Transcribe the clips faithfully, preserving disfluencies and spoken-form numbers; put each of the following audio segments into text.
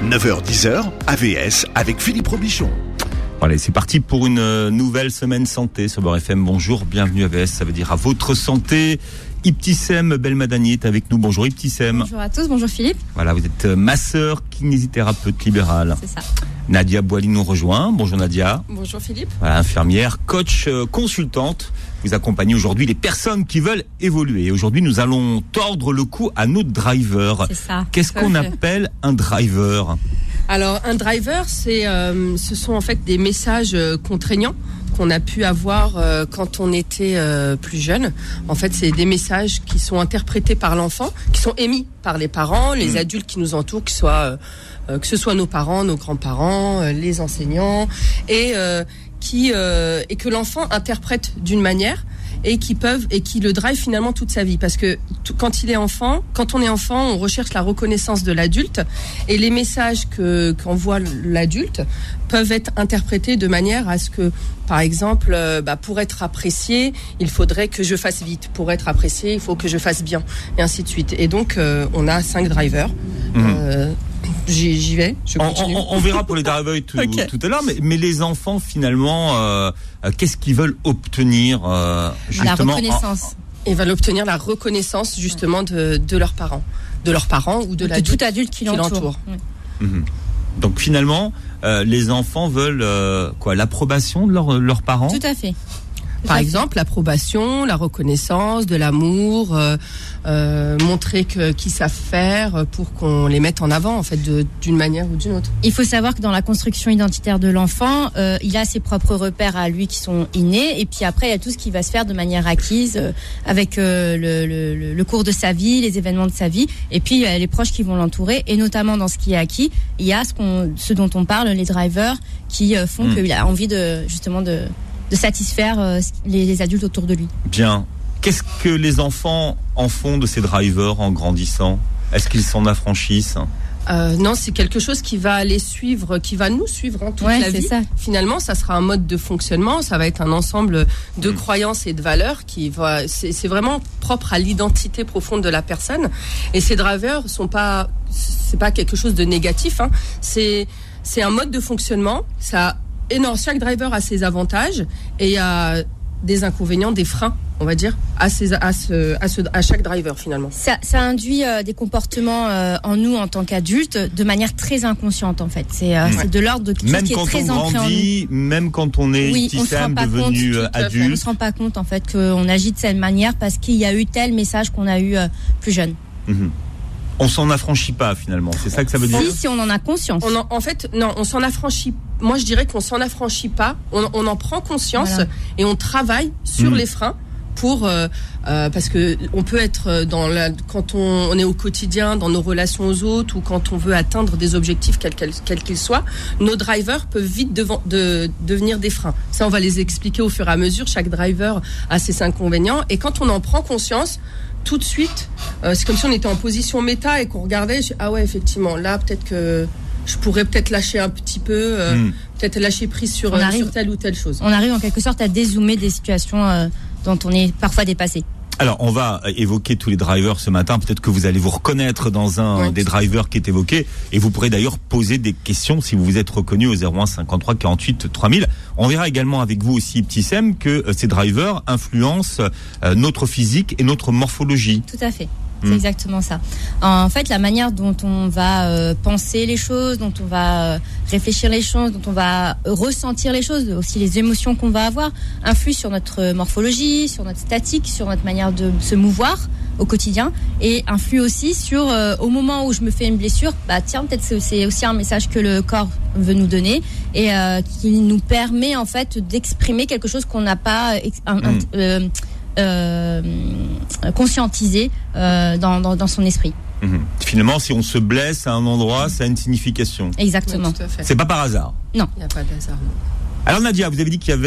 neuf heures dix heures, A V S avec Philippe Robichon. Allez, c'est parti pour une nouvelle semaine santé sur Beurre F M. Bonjour, bienvenue à A V S, ça veut dire à votre santé. Ibtissem Belmadani est avec nous. Bonjour Ibtissem. Bonjour à tous, bonjour Philippe. Voilà, vous êtes masseur, kinésithérapeute libéral. C'est ça. Nadia Boily nous rejoint. Bonjour Nadia. Bonjour Philippe. Voilà, infirmière, coach, euh, consultante. Vous accompagnez aujourd'hui les personnes qui veulent évoluer. Et aujourd'hui, nous allons tordre le cou à nos drivers. C'est ça. Qu'est-ce qu'on appelle un driver ? Alors, un driver, c'est, euh, ce sont en fait des messages euh, contraignants qu'on a pu avoir euh, quand on était euh, plus jeune. En fait, c'est des messages qui sont interprétés par l'enfant, qui sont émis par les parents, les mmh. adultes qui nous entourent, que ce soit, euh, que ce soit nos parents, nos grands-parents, euh, les enseignants, et euh, qui euh, et que l'enfant interprète d'une manière et qui peuvent et qui le drive finalement toute sa vie, parce que t- quand il est enfant, quand on est enfant, on recherche la reconnaissance de l'adulte, et les messages que qu'envoie l'adulte peuvent être interprétés de manière à ce que, par exemple, euh, bah, pour être apprécié, il faudrait que je fasse vite. Pour être apprécié, il faut que je fasse bien, et ainsi de suite. Et donc, euh, on a cinq drivers. Mmh. Euh, J'y, j'y vais, je continue. On, on, on verra pour les drivers tout, okay. tout à l'heure, mais, mais les enfants, finalement, euh, euh, qu'est-ce qu'ils veulent obtenir euh, justement, la reconnaissance. En... Ils veulent obtenir la reconnaissance, justement, de, de leurs parents. De leurs parents ou de, de l'adulte, tout adulte qui, qui l'entoure. l'entoure. Oui. Mmh. Donc, finalement, euh, les enfants veulent euh, quoi, l'approbation de leur, leurs parents ? Tout à fait. Par exemple, l'approbation, la reconnaissance, de l'amour, euh, euh, montrer que, qu'ils savent faire pour qu'on les mette en avant, en fait, de, d'une manière ou d'une autre. Il faut savoir que dans la construction identitaire de l'enfant, euh, il a ses propres repères à lui qui sont innés, et puis après, il y a tout ce qui va se faire de manière acquise, euh, avec euh, le, le, le cours de sa vie, les événements de sa vie, et puis euh, les proches qui vont l'entourer, et notamment dans ce qui est acquis, il y a ce, qu'on, ce dont on parle, les drivers, qui euh, font mmh. qu'il a envie de, justement, de... de satisfaire euh, les, les adultes autour de lui. Bien. Qu'est-ce que les enfants en font de ces drivers en grandissant ? Est-ce qu'ils s'en affranchissent ? Euh, non, c'est quelque chose qui va les suivre, qui va nous suivre hein, toute ouais, la c'est vie. Ça. Finalement, ça sera un mode de fonctionnement, ça va être un ensemble de mmh. croyances et de valeurs qui va. C'est, c'est vraiment propre à l'identité profonde de la personne. Et ces drivers sont pas, c'est pas quelque chose de négatif. Hein. C'est, c'est un mode de fonctionnement. Ça. Et non, chaque driver a ses avantages et il y a des inconvénients, des freins, on va dire, à, ces, à, ce, à, ce, à chaque driver finalement. Ça, ça induit euh, des comportements euh, en nous en tant qu'adultes de manière très inconsciente en fait. C'est, euh, ouais. c'est de l'ordre de quelque chose qui est très ancré en nous. Même quand on est oui, système devenu compte, adulte. On ne se rend pas compte en fait qu'on agit de cette manière parce qu'il y a eu tel message qu'on a eu euh, plus jeune. Mm-hmm. On s'en affranchit pas finalement, c'est ça que ça veut dire ? Si, si on en a conscience. On en, en fait, non, on s'en affranchit. Moi, je dirais qu'on s'en affranchit pas. On, on en prend conscience voilà. et on travaille sur mmh. les freins pour euh, euh, parce que on peut être dans la quand on, on est au quotidien dans nos relations aux autres ou quand on veut atteindre des objectifs quels quels, quels qu'ils soient, nos drivers peuvent vite devant, de devenir des freins. Ça, on va les expliquer au fur et à mesure. Chaque driver a ses inconvénients et quand on en prend conscience. Tout de suite, euh, c'est comme si on était en position méta et qu'on regardait. Je, ah ouais, effectivement, là peut-être que je pourrais peut-être lâcher un petit peu, euh, mmh. peut-être lâcher prise sur, euh, sur telle ou telle chose. On arrive en quelque sorte à dézoomer des situations euh, dont on est parfois dépassé. Alors, on va évoquer tous les drivers ce matin. Peut-être que vous allez vous reconnaître dans un oui. des drivers qui est évoqué. Et vous pourrez d'ailleurs poser des questions si vous vous êtes reconnu au zéro un cinquante-trois quarante-huit trois mille. On verra également avec vous aussi, Ibtissem, que ces drivers influencent notre physique et notre morphologie. Tout à fait. C'est mmh. exactement ça. En fait, la manière dont on va euh, penser les choses, dont on va euh, réfléchir les choses, dont on va ressentir les choses, aussi les émotions qu'on va avoir, influent sur notre morphologie, sur notre statique, sur notre manière de se mouvoir au quotidien, et influent aussi sur, euh, au moment où je me fais une blessure, bah tiens, peut-être c'est, c'est aussi un message que le corps veut nous donner et euh, qui nous permet en fait d'exprimer quelque chose qu'on n'a pas... Un, mmh. un, euh, Euh, conscientisé euh, dans, dans, dans son esprit. Mmh. Finalement, si on se blesse à un endroit, ça a une signification. Exactement. Oui, tout à fait. C'est pas par hasard. Non. Il n'y a pas d'hasard. Non. Alors Nadia, vous avez dit qu'il y avait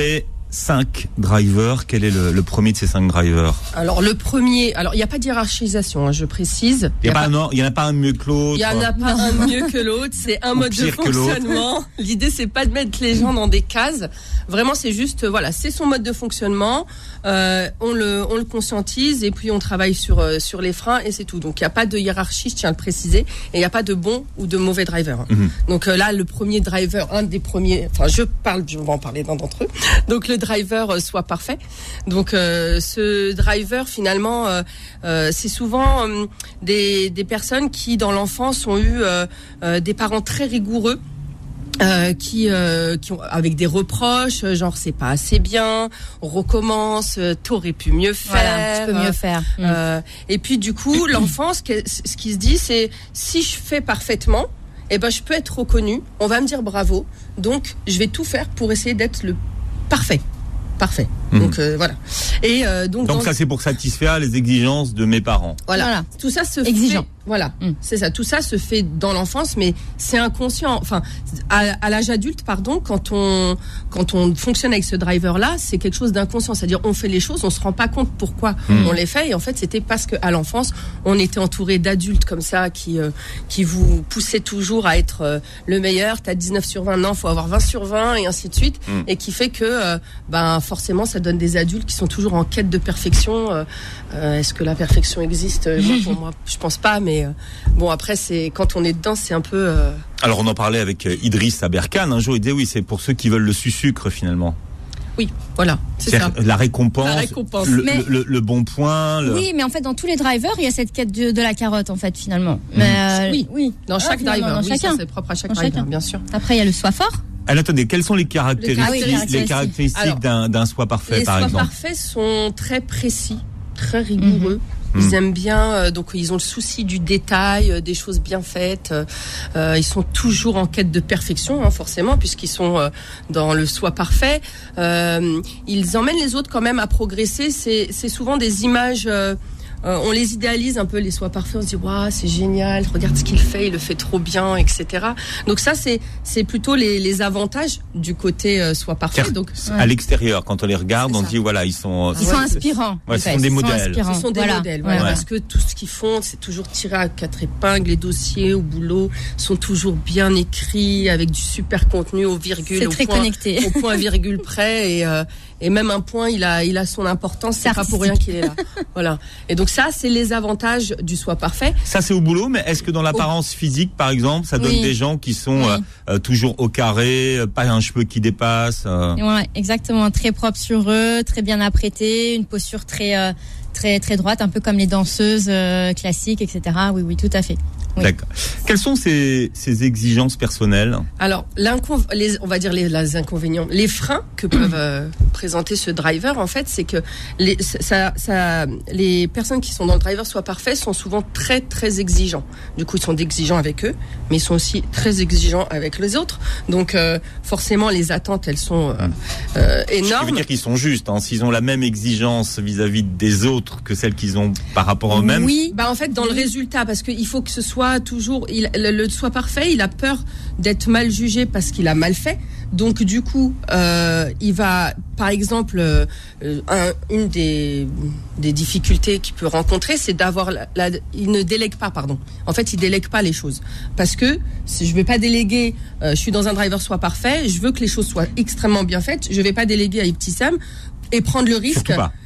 cinq drivers. Quel est le, le premier de ces cinq drivers? Alors le premier, alors il n'y a pas de hiérarchisation, hein, je précise. Il n'y a, a, a, a pas un mieux que l'autre. Il n'y en a pas un mieux que l'autre. C'est un mode de fonctionnement. L'idée c'est pas de mettre les gens dans des cases. Vraiment c'est juste, voilà, c'est son mode de fonctionnement. Euh, on le, on le conscientise et puis on travaille sur euh, sur les freins et c'est tout. Donc il n'y a pas de hiérarchie, je tiens à le préciser, et il n'y a pas de bon ou de mauvais driver. Mm-hmm. Donc euh, là le premier driver, un des premiers, enfin je parle, je vais en parler d'un d'entre eux. Donc le driver euh, soit parfait. Donc euh, ce driver finalement euh, euh, c'est souvent euh, des des personnes qui dans l'enfance ont eu euh, euh, des parents très rigoureux. Euh, qui, euh, qui ont avec des reproches, genre c'est pas assez bien, on recommence, euh, t'aurais pu mieux faire, voilà, tu peux mieux faire. Euh, mmh. Et puis du coup, l'enfant, ce, que, ce qui se dit, c'est si je fais parfaitement, eh ben je peux être reconnu, on va me dire bravo, donc je vais tout faire pour essayer d'être le parfait. Parfait. Mmh. Donc euh, voilà. Et euh, donc, donc dans... ça c'est pour satisfaire les exigences de mes parents. Voilà. voilà. Tout ça se exigeant. fait. Voilà. Mmh. C'est ça. Tout ça se fait dans l'enfance, mais c'est inconscient. Enfin, à, à l'âge adulte, pardon, quand on quand on fonctionne avec ce driver-là, c'est quelque chose d'inconscient. C'est-à-dire, on fait les choses, on se rend pas compte pourquoi mmh. on les fait. Et en fait, c'était parce que à l'enfance, on était entouré d'adultes comme ça qui euh, qui vous poussaient toujours à être euh, le meilleur. T'as dix-neuf sur vingt, non, faut avoir vingt sur vingt et ainsi de suite. Mmh. Et qui fait que euh, ben forcément, ça donne des adultes qui sont toujours en quête de perfection. Euh, euh, est-ce que la perfection existe? Moi, pour moi, je pense pas, mais euh, bon, après, c'est quand on est dedans, c'est un peu. Euh... Alors, on en parlait avec euh, Idriss Aberkan un jour. Il disait oui, c'est pour ceux qui veulent le sucre finalement. Oui, voilà, c'est, c'est ça. La récompense, la récompense. Le, mais, le, le bon point. Le... Oui, mais en fait, dans tous les drivers, il y a cette quête de, de la carotte, en fait, finalement. Mais euh, oui, oui, dans chaque ah, driver, dans oui, chacun. Ça, c'est propre à chaque dans driver, chacun. Bien sûr. Après, il y a le sois fort. Alors, attendez, quelles sont les caractéristiques, les caractéristiques, les caractéristiques Alors, d'un, d'un soi parfait, par exemple? Les sois parfaits sont très précis, très rigoureux. Mm-hmm. Ils mmh. aiment bien, euh, donc ils ont le souci du détail, euh, des choses bien faites. Euh, ils sont toujours en quête de perfection, hein, forcément, puisqu'ils sont euh, dans le soi parfait. Euh, ils emmènent les autres quand même à progresser. C'est, c'est souvent des images. Euh, Euh, on les idéalise un peu, les sois parfaits, on se dit waouh, c'est génial, regarde ce qu'il fait, il le fait trop bien, et cetera. Donc ça c'est c'est plutôt les les avantages du côté euh, soit parfait. Car, donc à ouais. l'extérieur, quand on les regarde, on dit voilà, ils sont ils sont inspirants. Ouais, ce sont des modèles. Ce sont des voilà. modèles, voilà, ouais. Parce que tout ce qu'ils font, c'est toujours tiré à quatre épingles. Les dossiers au boulot sont toujours bien écrits avec du super contenu au virgule, c'est au très point, connecté, au point virgule près et euh, et même un point, il a il a son importance. C'est, c'est pas pour rien qu'il est là. Voilà. Et donc ça, c'est les avantages du soi parfait. Ça, c'est au boulot, mais est-ce que dans l'apparence au... physique, par exemple, ça donne oui. des gens qui sont oui. euh, toujours au carré, pas un cheveu qui dépasse euh... Ouais, exactement. Très propre sur eux, très bien apprêtés, une posture très euh, très très droite, un peu comme les danseuses euh, classiques, et cetera. Oui, oui, tout à fait. Oui. D'accord. Quelles sont ces, ces exigences personnelles? Alors, l'inconv- les, on va dire les, les inconvénients, les freins que peuvent euh, présenter ce driver, en fait, c'est que les, ça, ça, les personnes qui sont dans le driver soit parfait sont souvent très très exigeants. Du coup, ils sont exigeants avec eux, mais ils sont aussi très exigeants avec les autres. Donc, euh, forcément, les attentes, elles sont euh, euh, énormes. Je veux dire qu'ils sont justes. Hein, s'ils ont la même exigence vis-à-vis des autres que celle qu'ils ont par rapport à eux-mêmes. Oui, bah en fait, dans oui. le résultat, parce qu'il faut que ce soit toujours, il, le, le soi parfait, il a peur d'être mal jugé parce qu'il a mal fait. Donc du coup, euh, il va, par exemple, euh, un, une des, des difficultés qu'il peut rencontrer, c'est d'avoir, la, la, il ne délègue pas, pardon. En fait, il délègue pas les choses parce que si je vais pas déléguer, euh, je suis dans un driver soi parfait, je veux que les choses soient extrêmement bien faites. Je vais pas déléguer à Ibtissam et prendre le risque. Surtout pas.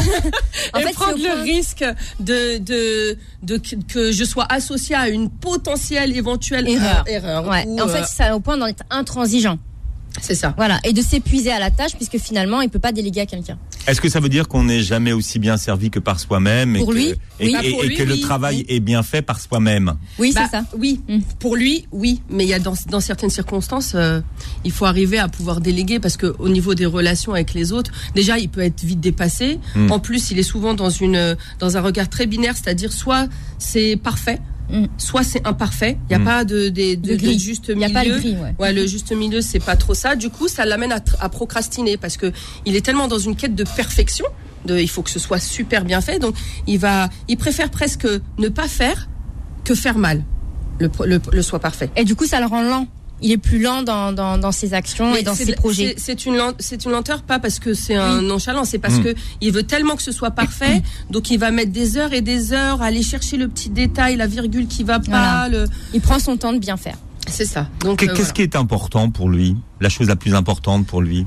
en fait, prendre le point... risque de, de, de, de que je sois associée à une potentielle éventuelle erreur. Euh, erreur ouais. ou, en fait, euh... ça au point d'être intransigeant. C'est ça. Voilà, et de s'épuiser à la tâche puisque finalement, il peut pas déléguer à quelqu'un. Est-ce que ça veut dire qu'on n'est jamais aussi bien servi que par soi-même pour et lui, que, et, oui. et, pour et lui, que oui, le travail oui. est bien fait par soi-même? Oui, bah, c'est ça. Oui, mm. Pour lui, oui, mais il y a dans, dans certaines circonstances, euh, il faut arriver à pouvoir déléguer parce que au niveau des relations avec les autres, déjà, il peut être vite dépassé. Mm. En plus, il est souvent dans une dans un regard très binaire, c'est-à-dire soit c'est parfait. Mmh. Soit c'est imparfait, il y a mmh. pas de, de, de, de, de juste milieu. Y a pas le gris, ouais. Ouais, le juste milieu, c'est pas trop ça. Du coup, ça l'amène à, à procrastiner parce que il est tellement dans une quête de perfection, de il faut que ce soit super bien fait, donc il va, il préfère presque ne pas faire que faire mal. Le, le, le soi parfait. Et du coup, ça le rend lent. il est plus lent dans, dans, dans ses actions Mais et dans c'est, ses projets. C'est, c'est, une lent, c'est une lenteur, pas parce que c'est un oui. nonchalant, c'est parce mmh. que il veut tellement que ce soit parfait, donc il va mettre des heures et des heures à aller chercher le petit détail, la virgule qui va pas. Voilà. Le... Il prend son temps de bien faire. C'est ça. Donc, Qu'est-ce euh, voilà. qui est important pour lui? La chose la plus importante pour lui?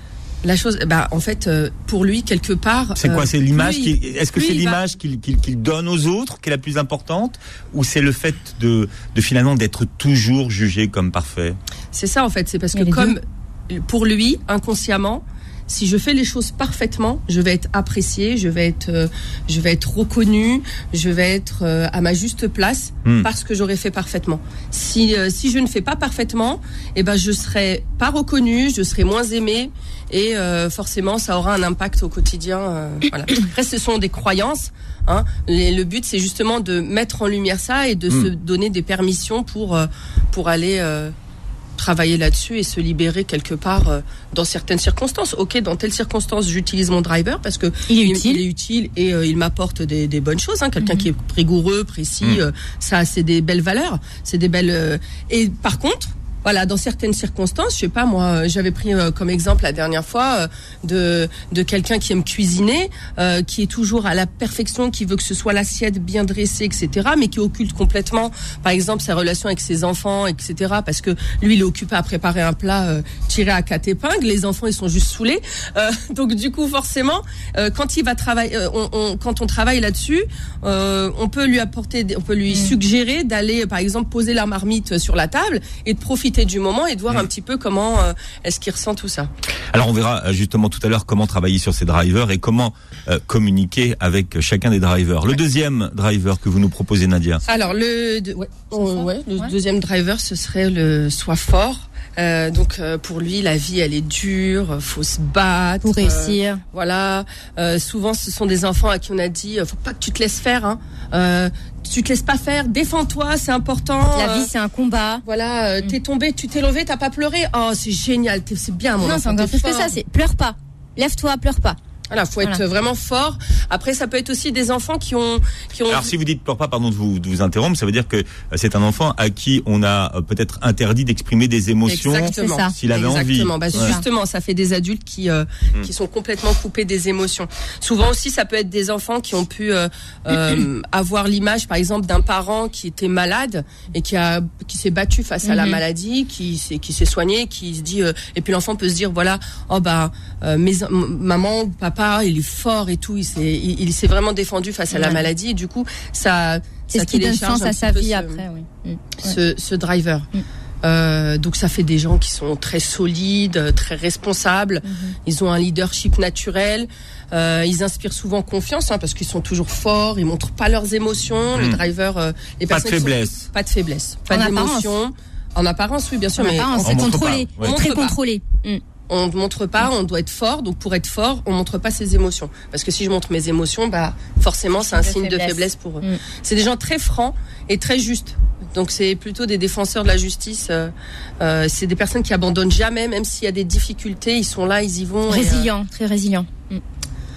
La chose, bah en fait, euh, pour lui quelque part. C'est quoi? C'est l'image lui, qu'il, est-ce que c'est l'image va... qu'il, qu'il, qu'il donne aux autres qui est la plus importante, ou c'est le fait de, de finalement d'être toujours jugé comme parfait? C'est ça en fait. C'est parce que comme deux. Pour lui, inconsciemment, si je fais les choses parfaitement, je vais être apprécié, je vais être, euh, je vais être reconnu, je vais être euh, à ma juste place mmh. parce que j'aurais fait parfaitement. Si euh, si je ne fais pas parfaitement, eh ben je serai pas reconnu, je serai moins aimé et euh, forcément ça aura un impact au quotidien. Euh, voilà. Après, ce sont des croyances. Hein. Les, le but, c'est justement de mettre en lumière ça et de mmh. se donner des permissions pour euh, pour aller euh, travailler là-dessus et se libérer quelque part euh, dans certaines circonstances. Ok, dans telle circonstance, j'utilise mon driver parce que il est il, utile, il est utile et euh, il m'apporte des, des bonnes choses. Hein. Quelqu'un mm-hmm. qui est rigoureux, précis, mm. euh, ça, c'est des belles valeurs, c'est des belles. Euh, et par contre. Voilà, dans certaines circonstances, je sais pas moi, j'avais pris euh, comme exemple la dernière fois euh, de de quelqu'un qui aime cuisiner, euh, qui est toujours à la perfection, qui veut que ce soit l'assiette bien dressée, et cetera, mais qui occulte complètement, par exemple, sa relation avec ses enfants, et cetera, parce que lui, il est occupé à préparer un plat euh, tiré à quatre épingles, les enfants, ils sont juste saoulés. Euh, donc du coup, forcément, euh, quand il va travailler, euh, on, on, quand on travaille là-dessus, euh, on peut lui apporter, on peut lui mmh. suggérer d'aller, par exemple, poser la marmite sur la table et de profiter du moment et de voir mmh. un petit peu comment euh, est-ce qu'il ressent tout ça. Alors on verra justement tout à l'heure comment travailler sur ces drivers et comment euh, communiquer avec chacun des drivers. Le deuxième driver que vous nous proposez, Nadia. Alors le, de, ouais, oh, ouais, le ouais. deuxième driver, ce serait le sois fort. Euh, donc euh, pour lui, la vie elle est dure, faut se battre pour réussir. Euh, voilà. Euh, souvent, ce sont des enfants à qui on a dit, faut pas que tu te laisses faire. Hein. Euh, tu te laisses pas faire, défends-toi, c'est important. La vie, c'est un combat. Voilà, euh, t'es tombé, tu t'es levé, t'as pas pleuré. Oh, c'est génial, t'es, c'est bien, mon non, enfant. Non, c'est encore plus que ça. C'est pleure pas, lève-toi, pleure pas. Voilà, faut être voilà. vraiment fort. Après, ça peut être aussi des enfants qui ont, qui ont. Alors, si vous dites pleure pas, pardon de vous, de vous interrompre, ça veut dire que c'est un enfant à qui on a peut-être interdit d'exprimer des émotions. Exactement. C'est ça. S'il avait Exactement. envie. Bah, ouais. Justement, ça fait des adultes qui, euh, mmh. qui sont complètement coupés des émotions. Souvent aussi, ça peut être des enfants qui ont pu euh, euh, avoir l'image, par exemple, d'un parent qui était malade et qui a, qui s'est battu face mmh. à la maladie, qui s'est, qui s'est soigné, qui se dit, euh, et puis l'enfant peut se dire, voilà, oh bah, euh, mes, m- maman ou papa, il est fort et tout, il s'est, il, il s'est vraiment défendu face à la maladie et du coup ça, c'est ça ce qui donne sens à sa vie ce, après, oui. Ce, ce driver. Mm. Euh, donc ça fait des gens qui sont très solides, très responsables. Mm-hmm. Ils ont un leadership naturel. Euh, ils inspirent souvent confiance hein, parce qu'ils sont toujours forts. Ils montrent pas leurs émotions. Mm. Le driver, euh, les pas personnes de faiblesse, sont, pas de faiblesse, pas en d'émotion. Apparence. En apparence, oui, bien sûr, en mais apparence, on c'est contrôlé, ouais. très contrôlé. Mm. On ne montre pas, on doit être fort. Donc pour être fort, on montre pas ses émotions. Parce que si je montre mes émotions, bah forcément c'est un signe faiblesse. de faiblesse pour eux. Mm. C'est des gens très francs et très justes. Donc c'est plutôt des défenseurs de la justice. Euh, euh, c'est des personnes qui abandonnent jamais, même s'il y a des difficultés, ils sont là, ils y vont. Résilients, et, euh... très résilients. Mm. Est-ce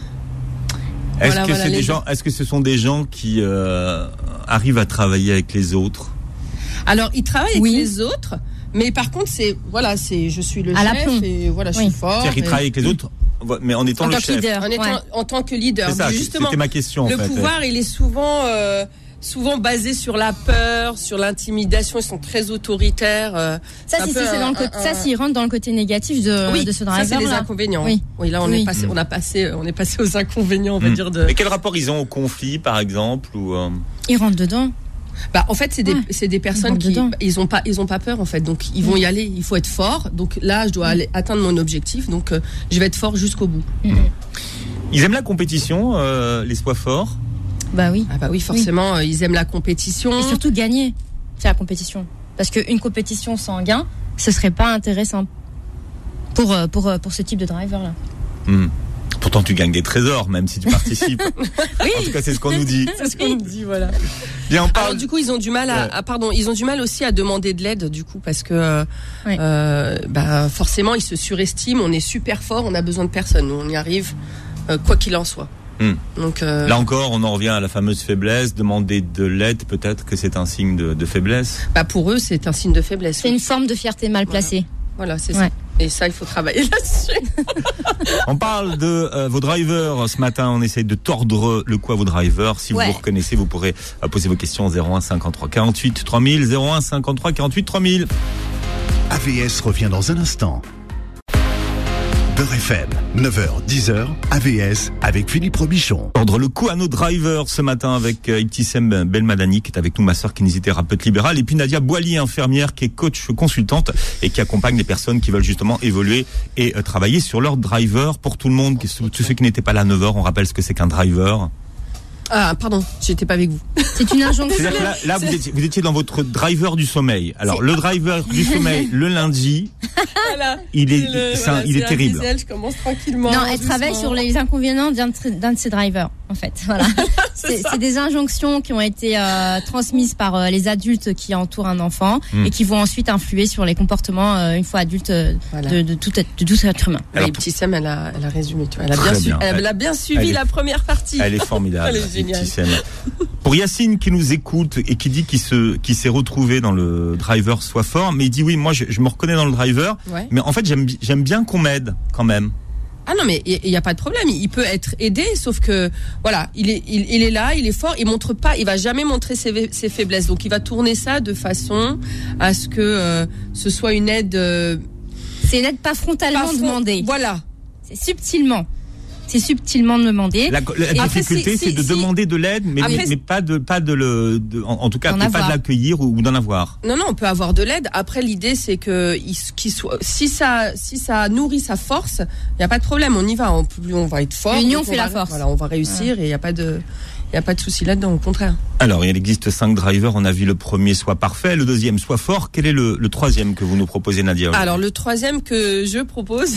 voilà, que voilà, c'est des gens... gens, est-ce que ce sont des gens qui euh, arrivent à travailler avec les autres? Alors ils travaillent avec oui. les autres. Mais par contre, c'est voilà, c'est je suis le à chef et voilà, je oui. suis fort. C'est-à-dire qu'il et... travaille avec les autres, mais en étant en le tant chef. Leader, en, étant, ouais. en tant que leader. C'est ça, justement, c'était ma question. Le en fait. pouvoir, il est souvent euh, souvent basé sur la peur, sur l'intimidation. Ils sont très autoritaires. Euh, ça, si, si, c'est dans le côté, un, ça, s'il rentre dans le côté négatif de, oui, de ce driver. Ça, c'est les là. inconvénients. Oui. oui, là, on oui. est passé, on a passé, on est passé aux inconvénients, on va mmh. dire de. Mais quel rapport ils ont au conflit, par exemple, ou euh... Ils rentrent dedans. Bah en fait c'est des ouais. c'est des personnes ils qui dedans. ils ont pas ils ont pas peur en fait, donc ils vont mmh. y aller, il faut être fort, donc là je dois aller atteindre mon objectif, donc euh, je vais être fort jusqu'au bout. Mmh. Ils aiment la compétition, euh, les sois forts. Bah oui. Ah bah oui forcément oui. Euh, ils aiment la compétition et surtout gagner. C'est la compétition, parce qu'une compétition sans gain ce serait pas intéressant pour pour pour ce type de driver là. Mmh. Pourtant, tu gagnes des trésors, même si tu participes. Oui. En tout cas, c'est ce qu'on nous dit. C'est ce qu'on nous dit, voilà. Bien, on parle... Alors, du coup, ils ont du mal à, ouais. à, pardon, ils ont du mal aussi à demander de l'aide, du coup, parce que, euh, oui. euh, bah, forcément, ils se surestiment. On est super fort, on a besoin de personne. Nous, on y arrive, euh, quoi qu'il en soit. Mmh. Donc euh... là encore, on en revient à la fameuse faiblesse. Demander de l'aide, peut-être que c'est un signe de, de faiblesse. Bah pour eux, c'est un signe de faiblesse. C'est une forme de fierté mal placée. Voilà, voilà c'est ouais. ça. Et ça, il faut travailler là-dessus. On parle de euh, vos drivers. Ce matin, on essaye de tordre le cou à vos drivers. Si ouais. vous vous reconnaissez, vous pourrez euh, poser vos questions au zéro un cinquante-trois quarante-huit trois mille, zéro un cinquante-trois quarante-huit trois mille. A V S revient dans un instant. Beurre F M, neuf heures dix heures, A V S avec Philippe Robichon. Tordre le cou à nos drivers ce matin avec euh, Ibtissem Belmadani qui est avec nous, ma sœur kinésithérapeute libérale, et puis Nadia Boily, infirmière qui est coach consultante et qui accompagne les personnes qui veulent justement évoluer et euh, travailler sur leur driver. Pour tout le monde, tous ceux qui n'étaient pas là à neuf heures, on rappelle ce que c'est qu'un driver. Ah, pardon, j'étais pas avec vous. C'est une injonction. C'est-à-dire que là, là vous, étiez, vous étiez dans votre driver du sommeil. Alors, c'est... le driver du sommeil, le lundi, voilà. il est, le, c'est voilà, un, il est, est terrible. Diesel, je commence tranquillement. Non, elle doucement. travaille sur les inconvénients d'un de, d'un de ses drivers, en fait. Voilà. c'est, c'est, c'est des injonctions qui ont été euh, transmises par euh, les adultes qui entourent un enfant mmh. et qui vont ensuite influer sur les comportements, euh, une fois adulte, euh, voilà. de, de, tout, de tout être humain. Alors, et petit Sam, elle a, elle a résumé. Tu vois, elle, a bien su, bien. Elle, elle a bien suivi elle la est, première partie. Elle est formidable. Elle est Pour Yacine qui nous écoute et qui dit qu'il se, qu'il s'est retrouvé dans le driver Sois fort, mais il dit oui, moi je, je me reconnais dans le driver, ouais. mais en fait j'aime, j'aime bien qu'on m'aide quand même. Ah non, mais il y, y a pas de problème, il peut être aidé, sauf que voilà, il est, il, il est là, il est fort, il montre pas, il va jamais montrer ses, ses faiblesses, donc il va tourner ça de façon à ce que euh, ce soit une aide. Euh, C'est une aide pas frontalement pas front, demandée. Voilà. C'est subtilement. C'est subtilement demander. La, la difficulté, c'est, c'est, c'est de si, demander de l'aide, mais, après, mais pas de, pas de le, de, en, en tout cas, pas de l'accueillir ou, ou d'en avoir. Non, non, on peut avoir de l'aide. Après, l'idée, c'est que, qu'il soit, si ça, si ça nourrit sa force, il n'y a pas de problème. On y va. On, on va être fort. L'union fait va, la force. Voilà, on va réussir et il n'y a pas de, il n'y a pas de souci là-dedans, au contraire. Alors, il existe cinq drivers. On a vu le premier soit parfait, le deuxième soit fort. Quel est le, le troisième que vous nous proposez, Nadia? Alors, le troisième que je propose,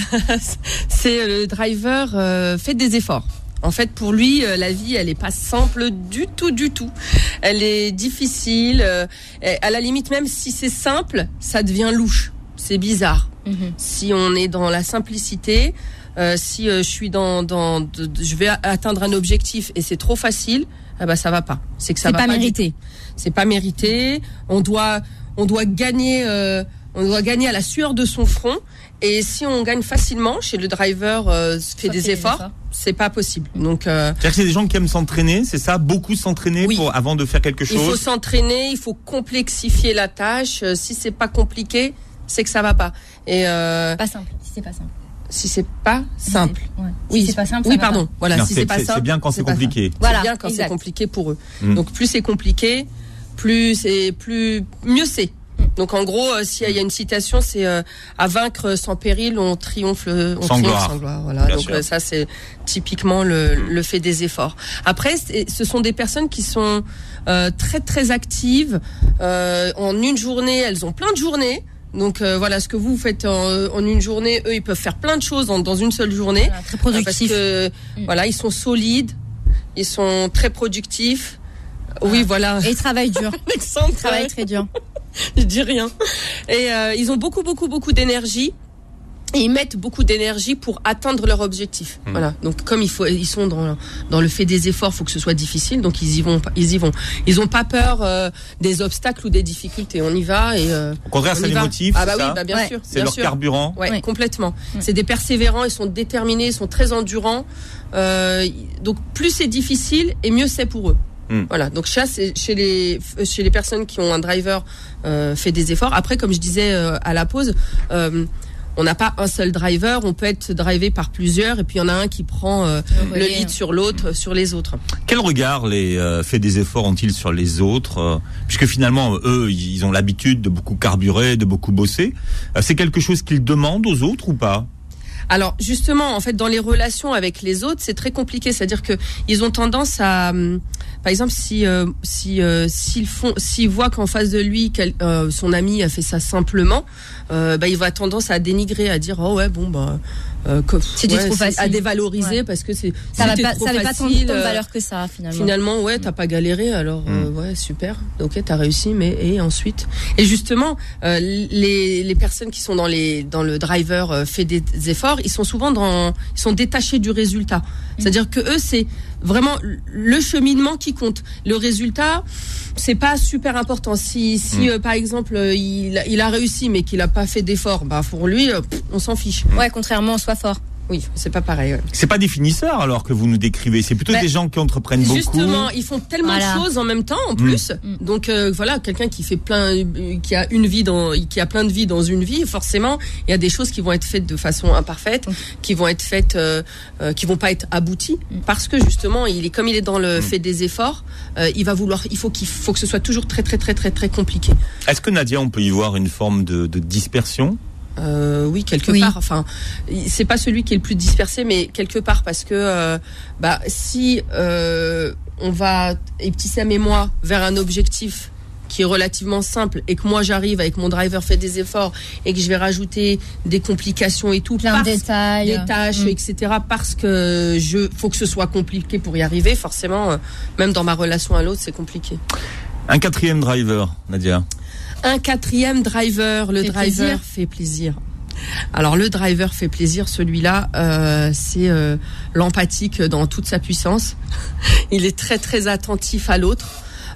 c'est le driver euh, fait des efforts. En fait, pour lui, euh, la vie, elle est pas simple du tout, du tout. Elle est difficile. Euh, à la limite, même si c'est simple, ça devient louche. C'est bizarre. Mm-hmm. Si on est dans la simplicité, euh, si euh, je suis dans, dans, de, de, je vais atteindre un objectif et c'est trop facile, eh ben ça va pas. C'est que ça c'est va pas pas mérité. C'est pas mérité. On doit, on doit gagner. Euh, On doit gagner à la sueur de son front. Et si on gagne facilement, chez le driver euh, fait, des, fait efforts, des efforts, c'est pas possible. Donc, euh, c'est-à-dire que c'est des gens qui aiment s'entraîner, c'est ça, beaucoup s'entraîner oui. pour avant de faire quelque chose. Il faut s'entraîner, il faut complexifier la tâche. Euh, si c'est pas compliqué, c'est que ça va pas. Et euh, pas simple. Si c'est pas simple. Si c'est pas simple. Si ouais. Oui, si c'est pas simple. Oui, pardon. Pas. Voilà. Non, si c'est, c'est pas c'est, simple, c'est bien quand c'est, c'est compliqué. Voilà. C'est bien quand exact. c'est compliqué pour eux. Mmh. Donc plus c'est compliqué, plus c'est plus mieux c'est. Donc en gros, euh, s'il y a une citation, c'est euh, à vaincre sans péril, on triomphe, on sans, triomphe gloire. sans gloire. Voilà. Bien Donc euh, ça, c'est typiquement le, le fait des efforts. Après, ce sont des personnes qui sont euh, très très actives. Euh, en une journée, elles ont plein de journées. Donc euh, voilà, ce que vous faites en, en une journée, eux, ils peuvent faire plein de choses dans, dans une seule journée. Voilà, très productif. Euh, parce que mmh. voilà, ils sont solides, ils sont très productifs. Oui, voilà. Et ils travaillent dur. Alexandre ils travaillent très dur. Je dis rien. Et euh, ils ont beaucoup, beaucoup, beaucoup d'énergie. Et ils mettent beaucoup d'énergie pour atteindre leur objectif. Mmh. Voilà. Donc comme il faut, ils sont dans dans le fait des efforts, faut que ce soit difficile. Donc ils y vont, ils y vont. Ils ont pas peur euh, des obstacles ou des difficultés. On y va et. Euh, Au contraire, ça les motive. Ah bah ça oui, bah bien ouais. sûr. C'est bien leur sûr. carburant. Ouais, ouais. complètement. Ouais. C'est des persévérants. Ils sont déterminés. Ils sont très endurants. Euh, donc plus c'est difficile et mieux c'est pour eux. Mmh. Voilà, donc ça c'est chez les chez les personnes qui ont un driver euh, fait des efforts. Après, comme je disais euh, à la pause, euh, on n'a pas un seul driver, on peut être drivé par plusieurs, et puis il y en a un qui prend euh, le, le lead sur l'autre, mmh. sur les autres. Quel regard les euh, fait des efforts ont-ils sur les autres, euh, puisque finalement eux ils ont l'habitude de beaucoup carburer, de beaucoup bosser. Euh, c'est quelque chose qu'ils demandent aux autres ou pas? Alors justement, en fait, dans les relations avec les autres, c'est très compliqué. C'est-à-dire que ils ont tendance à, euh, par exemple, si euh, si euh, s'ils font, s'ils voient qu'en face de lui, quel, euh, son ami a fait ça simplement, euh, bah il va tendance à dénigrer, à dire oh ouais bon bah euh, que, c'était ouais, trop facile, à dévaloriser ouais. parce que c'est ça c'était va pas, trop ça avait facile, pas tant, tant de euh, valeur que ça finalement. Finalement ouais, t'as pas galéré alors mmh. euh, ouais super, ok t'as réussi mais et ensuite et justement euh, les les personnes qui sont dans les dans le driver euh, fait des efforts, ils sont souvent dans, ils sont détachés du résultat. Mmh. C'est-à-dire que eux, c'est vraiment le cheminement qui compte. Le résultat, c'est pas super important. Si, si mmh. euh, par exemple, euh, il, il a réussi mais qu'il a pas fait d'effort, bah pour lui, euh, on s'en fiche. Ouais, contrairement au Sois fort. Oui, c'est pas pareil. Ouais. C'est pas des finisseurs alors que vous nous décrivez, c'est plutôt bah, des gens qui entreprennent beaucoup. Justement, ils font tellement voilà. de choses en même temps, en plus. Mmh. Donc euh, voilà, quelqu'un qui fait plein, euh, qui a une vie dans, qui a plein de vies dans une vie, forcément, il y a des choses qui vont être faites de façon imparfaite, mmh. qui vont être faites, euh, euh, qui vont pas être abouties, mmh. parce que justement, il est comme il est dans le mmh. fait des efforts, euh, il va vouloir, il faut qu'il faut que ce soit toujours très très très très très compliqué. Est-ce que Nadia, on peut y voir une forme de, de dispersion? Euh, oui, quelque oui. part. Enfin, c'est pas celui qui est le plus dispersé, mais quelque part parce que, euh, bah, si euh, on va épicer sa mémoire vers un objectif qui est relativement simple et que moi j'arrive avec mon driver fait des efforts et que je vais rajouter des complications et tout, plein de détails, des tâches, mmh. et cetera. Parce que je, faut que ce soit compliqué pour y arriver. Forcément, euh, même dans ma relation à l'autre, c'est compliqué. Un quatrième driver, Nadia. Un quatrième driver, le fait driver plaisir. fait plaisir. Alors le driver fait plaisir, celui-là, euh, c'est euh, l'empathique dans toute sa puissance. Il est très très attentif à l'autre.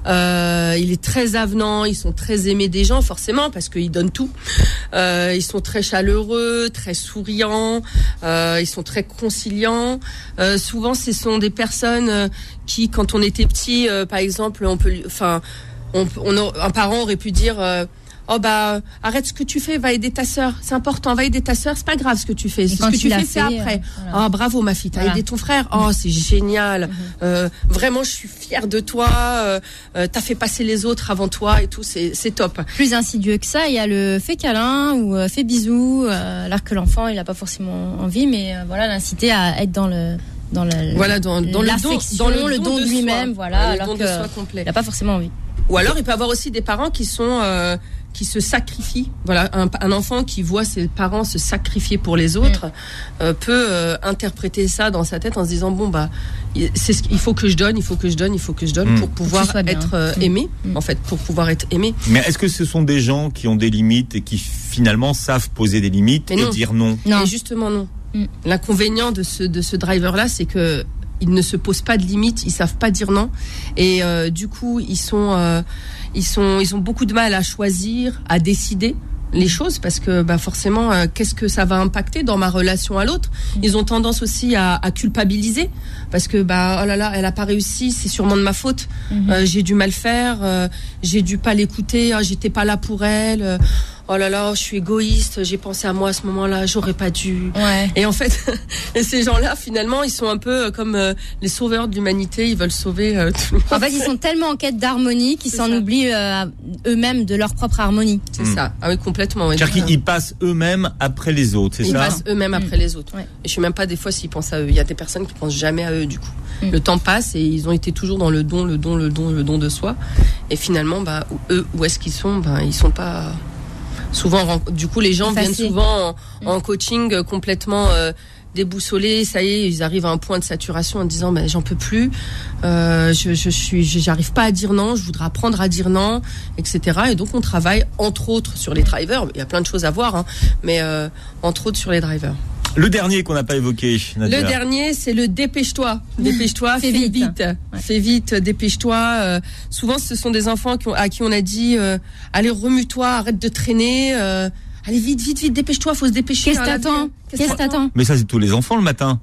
Euh, il est très avenant, ils sont très aimés des gens forcément parce qu'ils donnent tout. Euh, ils sont très chaleureux, très souriants, euh, ils sont très conciliants. Euh, souvent, ce sont des personnes qui, quand on était petit, euh, par exemple, on peut, enfin. On, on a, un parent aurait pu dire euh, oh bah arrête ce que tu fais, va aider ta sœur, c'est important, va aider ta sœur, c'est pas grave ce que tu fais, ce que tu fais c'est après. Euh, voilà. Oh bravo ma fille, t'as voilà. aidé ton frère, oh c'est génial, mm-hmm. euh, vraiment je suis fière de toi, euh, euh, t'as fait passer les autres avant toi et tout, c'est, c'est top. Plus insidieux que ça, il y a le fait câlin ou euh, fait bisous, euh, alors que l'enfant il a pas forcément envie, mais euh, voilà, l'inciter à être dans le dans le voilà dans, dans le don, dans le, le don de lui-même, voilà, le alors don que de soi complet. Il a pas forcément envie. Ou alors il peut avoir aussi des parents qui sont euh, qui se sacrifient. Voilà, un, un enfant qui voit ses parents se sacrifier pour les autres mmh. euh, peut euh, interpréter ça dans sa tête en se disant bon bah c'est ce, il faut que je donne, il faut que je donne, il faut que je donne mmh. pour pouvoir être euh, aimé mmh. en fait, pour pouvoir être aimé. Mais est-ce que ce sont des gens qui ont des limites et qui finalement savent poser des limites et dire non? Non, et justement non. Mmh. L'inconvénient de ce de ce driver là, c'est que ils ne se posent pas de limites, ils savent pas dire non, et euh, du coup ils sont, euh, ils sont, ils ont beaucoup de mal à choisir, à décider les choses parce que bah forcément euh, qu'est-ce que ça va impacter dans ma relation à l'autre. Ils ont tendance aussi à, à culpabiliser parce que bah oh là là elle a pas réussi, c'est sûrement de ma faute. Mm-hmm. Euh, j'ai dû mal faire, euh, j'ai dû pas l'écouter, oh, j'étais pas là pour elle. Euh, oh là là, je suis égoïste, j'ai pensé à moi à ce moment-là, j'aurais pas dû. Ouais. Et en fait, et ces gens-là, finalement, ils sont un peu comme euh, les sauveurs de l'humanité, ils veulent sauver euh, tout le monde. En fait, ils sont tellement en quête d'harmonie qu'ils c'est s'en ça. oublient euh, eux-mêmes de leur propre harmonie. C'est mmh. ça, ah oui, complètement. Ouais. C'est-à-dire qu'ils passent eux-mêmes après les autres, c'est ils ça? Ils passent eux-mêmes mmh. après les autres. Ouais. Et je sais même pas des fois s'ils pensent à eux. Il y a des personnes qui pensent jamais à eux, du coup. Mmh. Le temps passe et ils ont été toujours dans le don, le don, le don, le don de soi. Et finalement, bah, eux, où est-ce qu'ils sont? Bah, ils sont pas... Souvent, du coup, les gens viennent souvent en, en coaching euh, complètement euh, déboussolés. Ça y est, ils arrivent à un point de saturation en disant bah, j'en peux plus, euh, je, je suis, j'arrive pas à dire non, je voudrais apprendre à dire non, et cetera. Et donc, on travaille entre autres sur les drivers. Il y a plein de choses à voir, hein, mais euh, entre autres sur les drivers. Le dernier qu'on n'a pas évoqué, Nadia. Le dernier, c'est le dépêche-toi. Dépêche-toi, fais vite. vite. Ouais. Fais vite, dépêche-toi. Euh, souvent, ce sont des enfants qui ont, à qui on a dit euh, allez, remue-toi, arrête de traîner. Euh, allez, vite, vite, vite, dépêche-toi, faut se dépêcher. Qu'est-ce que t'attends? Qu'est-ce que t'attends? Mais ça, c'est tous les enfants le matin.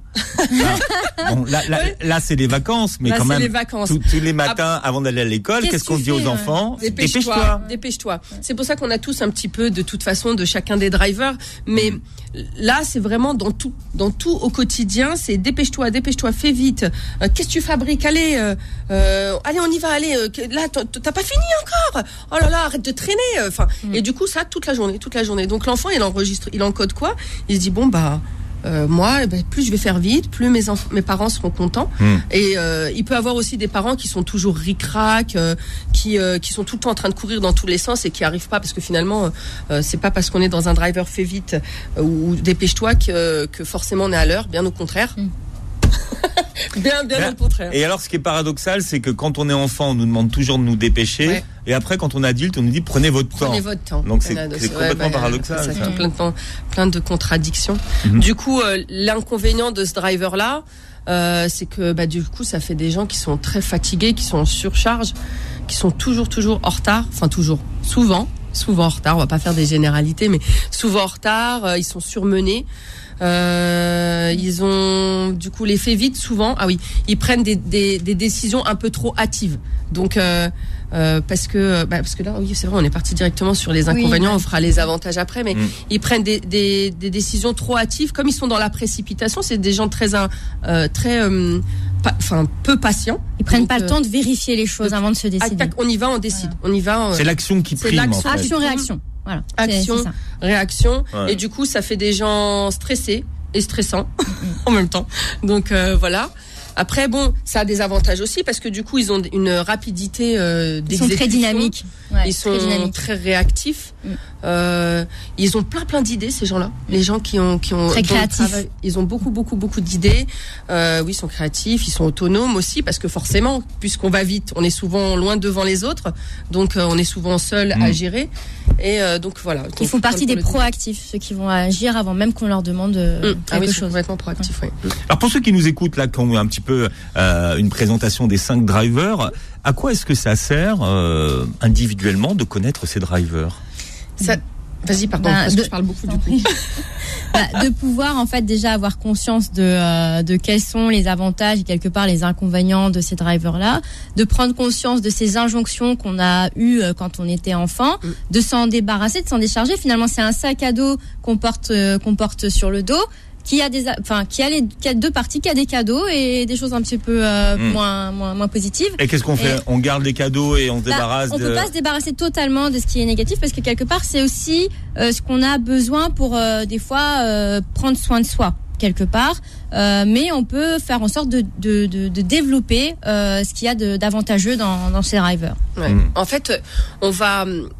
Ah, bon, là, là, ouais. là, c'est les vacances, mais là, quand même, les vacances. Tous, tous les matins, ah, avant d'aller à l'école, qu'est-ce, qu'est-ce qu'on dit aux ouais. enfants? Dépêche-toi. Dépêche-toi. Dépêche-toi. Ouais. C'est pour ça qu'on a tous un petit peu, de toute façon, de chacun des drivers. Mais mmh. là, c'est vraiment dans tout, dans tout au quotidien. C'est dépêche-toi, dépêche-toi, fais vite. Euh, qu'est-ce que tu fabriques? Allez, euh, euh, allez, on y va. Allez, euh, là, t'as pas fini encore. Oh là là, arrête de traîner. Enfin, mmh. et du coup, ça, toute la journée, toute la journée. Donc l'enfant, il enregistre, il encode quoi? Il se dit bon bah. Euh, moi, eh ben, plus je vais faire vite, plus mes, enf- mes parents seront contents. Mmh. Et euh, il peut avoir aussi des parents qui sont toujours ric-rac, euh, qui, euh, qui sont tout le temps en train de courir dans tous les sens et qui arrivent pas parce que finalement, euh, c'est pas parce qu'on est dans un driver fait vite euh, ou dépêche-toi que, que forcément on est à l'heure, bien au contraire. Mmh. bien, bien Là, au contraire. Et alors, ce qui est paradoxal, c'est que quand on est enfant, on nous demande toujours de nous dépêcher. Ouais. Et après, quand on est adulte, on nous dit prenez votre temps. Prenez votre temps. Donc, c'est, c'est complètement ouais, bah, paradoxal. Ça, ça. ça fait plein de, plein de contradictions. Mm-hmm. Du coup, euh, l'inconvénient de ce driver-là, euh, c'est que bah, du coup, ça fait des gens qui sont très fatigués, qui sont en surcharge, qui sont toujours, toujours en retard. Enfin, toujours. Souvent. Souvent en retard. On va pas faire des généralités, mais souvent en retard. Euh, ils sont surmenés. Euh, ils ont du coup l'effet vite souvent. Ah oui, ils prennent des, des, des décisions un peu trop hâtives. Donc euh, euh, parce que bah, parce que là oui c'est vrai on est parti directement sur les inconvénients. Oui, on fera les avantages après, mais mmh. ils prennent des, des, des décisions trop hâtives comme ils sont dans la précipitation. C'est des gens très euh, très euh, enfin peu patients. Ils prennent donc, pas euh, le temps de vérifier les choses avant de se décider. Tac, on y va, on décide. Voilà. On y va. Euh, c'est l'action qui prime. L'action, en fait. action réaction. Voilà. Action, c'est, c'est réaction, ouais. Et du coup, ça fait des gens stressés et stressants en même temps. Donc euh, voilà. Après, bon, ça a des avantages aussi parce que du coup, ils ont une rapidité euh, d'exécution. Ils sont très dynamiques. Ouais, ils sont très, dynamiques. Très réactifs. Mm. Euh, ils ont plein, plein d'idées, ces gens-là. Les gens qui ont, qui ont très créatifs. Travail, ils ont beaucoup, beaucoup, beaucoup d'idées. Euh, oui, ils sont créatifs, ils sont autonomes aussi parce que forcément, puisqu'on va vite, on est souvent loin devant les autres, donc euh, on est souvent seul mm. à gérer. Et euh, donc voilà. Donc, ils font partie des proactifs, ceux qui vont agir avant même qu'on leur demande euh, mm. quelque ah oui, chose. Ils sont complètement proactifs. Ouais. Oui. Alors pour ceux qui nous écoutent là, qui ont un petit peu euh, une présentation des cinq drivers, à quoi est-ce que ça sert euh, individuellement de connaître ces drivers? Ça... Vas-y, pardon, bah, parce de... que je parle beaucoup du coup. bah, de pouvoir en fait déjà avoir conscience de euh, de quels sont les avantages et quelque part les inconvénients de ces drivers-là, de prendre conscience de ces injonctions qu'on a eues euh, quand on était enfant, mm. de s'en débarrasser, de s'en décharger. Finalement, c'est un sac à dos qu'on porte euh, qu'on porte sur le dos. Qui a des, enfin, qui a les, qui a deux parties, qui a des cadeaux et des choses un petit peu euh, mmh. moins, moins, moins positives. Et qu'est-ce qu'on fait? Et on garde les cadeaux et on se bah, débarrasse. On de... peut pas se débarrasser totalement de ce qui est négatif parce que quelque part c'est aussi euh, ce qu'on a besoin pour euh, des fois euh, prendre soin de soi quelque part. Euh, mais on peut faire en sorte de, de, de, de développer euh, ce qu'il y a de, d'avantageux dans, dans ces drivers. Ouais. Mmh. En fait, on va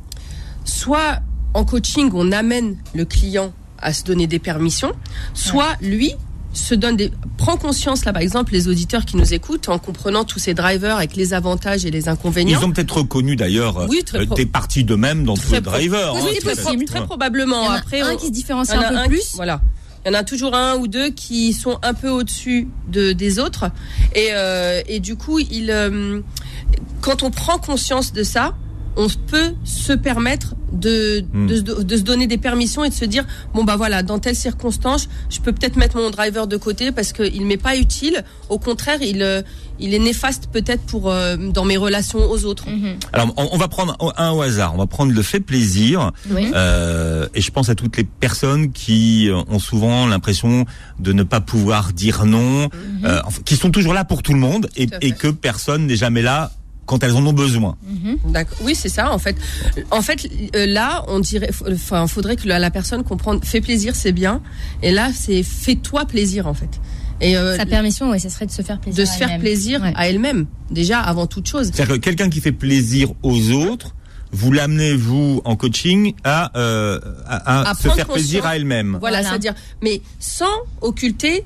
soit en coaching, on amène le client à se donner des permissions, soit ouais. lui se donne des, prend conscience là par exemple les auditeurs qui nous écoutent en comprenant tous ces drivers avec les avantages et les inconvénients. Ils ont peut-être reconnu d'ailleurs oui, euh, pro- des parties d'eux-mêmes dans tous les drivers. Oui, hein, très, très, très probablement. Il y en a Après, un on, qui se différencie un peu un plus. Qui, voilà. Il y en a toujours un ou deux qui sont un peu au-dessus de, des autres et, euh, et du coup, il, euh, quand on prend conscience de ça, on peut se permettre de, mmh. de, de, de se donner des permissions et de se dire bon bah voilà, dans telle circonstance je peux peut-être mettre mon driver de côté parce qu'il m'est pas utile, au contraire il, il est néfaste peut-être pour euh, dans mes relations aux autres. Mmh. Alors on, on va prendre un au hasard, on va prendre le fait plaisir. Oui. euh, et je pense à toutes les personnes qui ont souvent l'impression de ne pas pouvoir dire non, mmh. euh, qui sont toujours là pour tout le monde et, et que personne n'est jamais là quand elles en ont besoin. Mmh. D'accord. Oui, c'est ça. En fait, en fait, euh, là, on dirait, enfin, faudrait que la, la personne comprenne. Fais plaisir, c'est bien. Et là, c'est fais-toi plaisir, en fait. Et euh, sa permission, oui, ce serait de se faire plaisir. De se faire elle-même. plaisir ouais. à elle-même, déjà avant toute chose. C'est-à-dire que quelqu'un qui fait plaisir aux autres, vous l'amenez vous en coaching à, euh, à, à, à se faire plaisir à elle-même. Voilà, voilà. C'est-à-dire, mais sans occulter,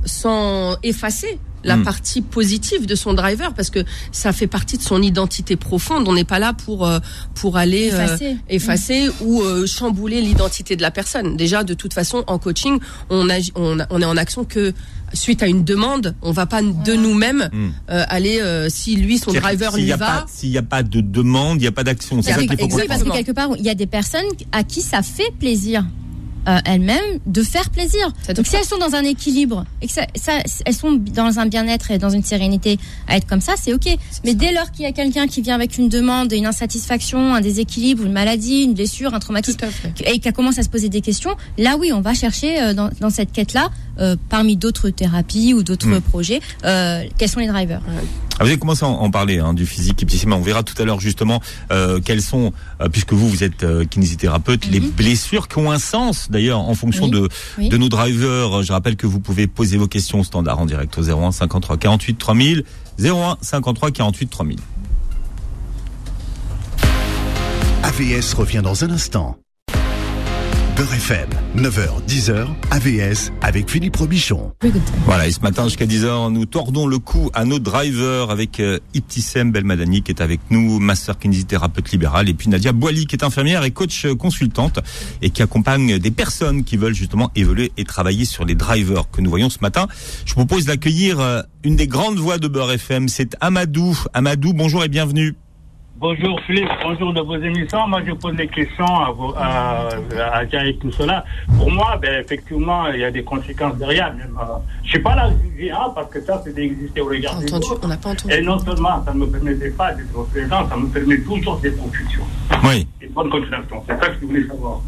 sans effacer la mmh. partie positive de son driver parce que ça fait partie de son identité profonde. On n'est pas là pour euh, pour aller effacer, euh, effacer mmh. ou euh, chambouler l'identité de la personne. Déjà, de toute façon, en coaching, on, agit, on, on est en action que suite à une demande. On va pas de nous-mêmes mmh. euh, aller euh, si lui son C'est-à-dire driver y, y va. S'il n'y a pas de demande, il n'y a pas d'action. C'est ça qu'il faut comprendre. Parce que quelque part, il y a des personnes à qui ça fait plaisir. Euh, elles-mêmes de faire plaisir. Donc si elles sont dans un équilibre et que ça, ça, elles sont dans un bien-être et dans une sérénité à être comme ça, c'est ok. C'est Mais ça. Dès lors qu'il y a quelqu'un qui vient avec une demande, une insatisfaction, un déséquilibre, une maladie, une blessure, un traumatisme, et qui commence à se poser des questions, là oui, on va chercher euh, dans, dans cette quête-là, euh, parmi d'autres thérapies ou d'autres mmh. projets, euh, quels sont les drivers. Ouais. Ah, vous avez commencé à en parler hein, du physique Iptissima. On verra tout à l'heure justement euh, quelles sont, euh, puisque vous vous êtes euh, kinésithérapeute, mm-hmm. les blessures qui ont un sens d'ailleurs en fonction oui. de oui. de nos drivers. Je rappelle que vous pouvez poser vos questions au standard en direct au zéro un cinquante-trois quarante-huit trois mille, zéro un cinquante-trois quarante-huit trois mille. A V S revient dans un instant. Beurre F M, neuf heures dix heures, A V S avec Philippe Robichon. Voilà, et ce matin jusqu'à dix heures, nous tordons le cou à nos drivers avec euh, Ibtissem Belmadani qui est avec nous, master kinésithérapeute libéral, et puis Nadia Boili qui est infirmière et coach consultante et qui accompagne des personnes qui veulent justement évoluer et travailler sur les drivers que nous voyons ce matin. Je vous propose d'accueillir euh, une des grandes voix de Beurre F M, c'est Amadou. Amadou, bonjour et bienvenue. Bonjour Philippe, bonjour de vos émissions. Moi je pose des questions à vous, à, à, à et tout cela. Pour moi, ben, effectivement, il y a des conséquences derrière. Même, euh, je suis pas là à juger, hein, parce que ça c'est d'exister au regard des autres. On n'a pas entendu. Et non seulement ça ne me permettait pas d'être présent, ça me permet toujours d'être en futur. Oui. Et bonne continuation. C'est ça que je voulais savoir.